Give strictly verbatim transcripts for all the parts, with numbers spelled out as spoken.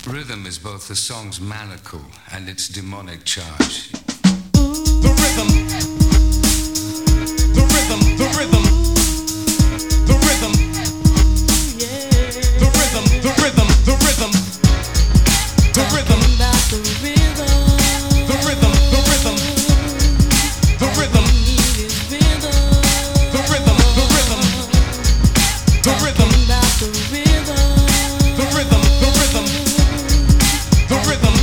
Rhythm is both the song's manacle and its demonic charge. The rhythm, the rhythm, the rhythm, the rhythm, the rhythm, the rhythm, the rhythm, the rhythm, the rhythm, the rhythm, the rhythm, the rhythm, the rhythm, the rhythm, the rhythm, the rhythm, the rhythm,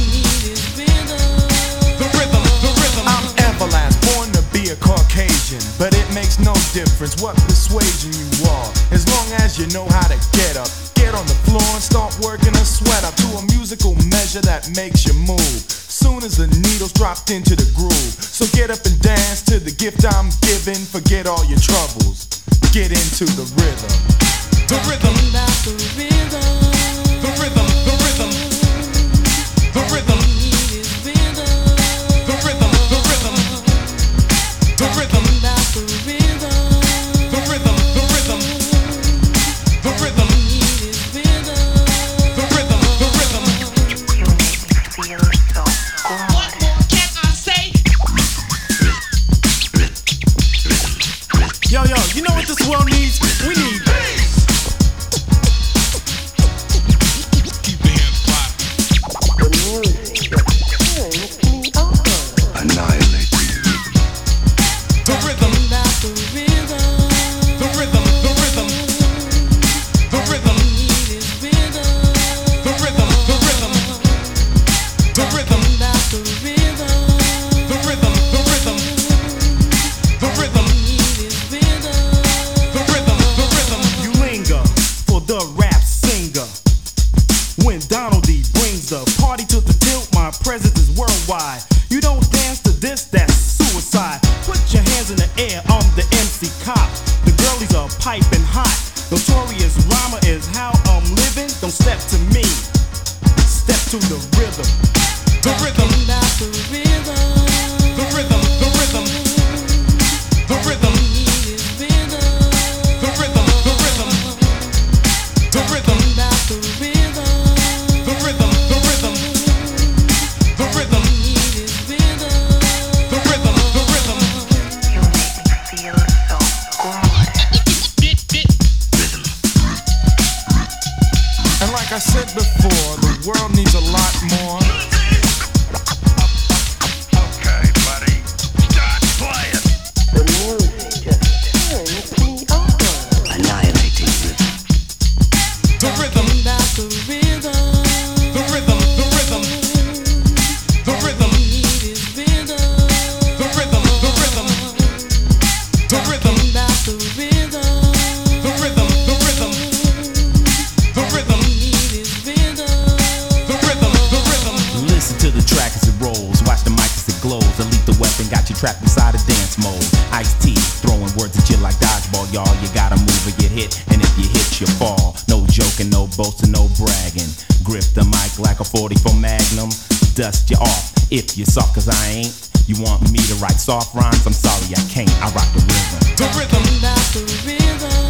the rhythm, the rhythm. I'm Everlast, born to be a Caucasian, but it makes no difference what persuasion you are, as long as you know how to get up, get on the floor and start working a sweat up to a musical measure that makes you move. Soon as the needle's dropped into the groove, so get up and dance to the gift I'm giving. Forget all your troubles, get into the rhythm. The rhythm, the rhythm, the rhythm, the rhythm, the rhythm, the rhythm, the rhythm, the rhythm, the rhythm, the rhythm, the rhythm, the rhythm, the rhythm. What more can I say? Yo, yo, you know what this world needs? We need bass. Keep the hands clapping. Annihilate The rhythm, the rhythm, the rhythm, the rhythm, the rhythm, the rhythm, the rhythm, the rhythm, the rhythm, the rhythm, the rhythm, the rhythm, the rhythm, the rhythm. You linger for the rap singer. When Donald D brings the party to the tilt, my presence is worldwide. You don't dance to this, that's suicide. Put your hands in the air, I'm the M C Cop. The girlies are piping hot. Notorious rhymer is how I'm living. Don't step to me, step to the rhythm. The rhythm, the rhythm, the rhythm, the rhythm, the rhythm, the rhythm, the rhythm, the rhythm, the rhythm, the rhythm, the rhythm, the rhythm, the rhythm, the rhythm. You make me feel so good. And like I said before, the world needs a lot more. Okay, buddy. Start playing. The music just turns me on. Annihilating rhythm. The rhythm, the rhythm, the rhythm, the rhythm, the rhythm, the rhythm, the rhythm, the rhythm, the rhythm, the rhythm, the rhythm, the rhythm, the rhythm, the rhythm. Listen to the track as it rolls. Watch the mic as it glows. A lethal weapon got you trapped inside a dance mode. Ice-T throwing words at you like dodgeball, y'all. You gotta move or get hit, and if you hit, you fall. No joking, no boasting, no bragging. Grip the mic like a forty-four Magnum. Dust you off if you soft, cause I ain't. You want me to write soft rhymes? I'm sorry, I can't. I rock the rhythm. The rhythm, the rhythm.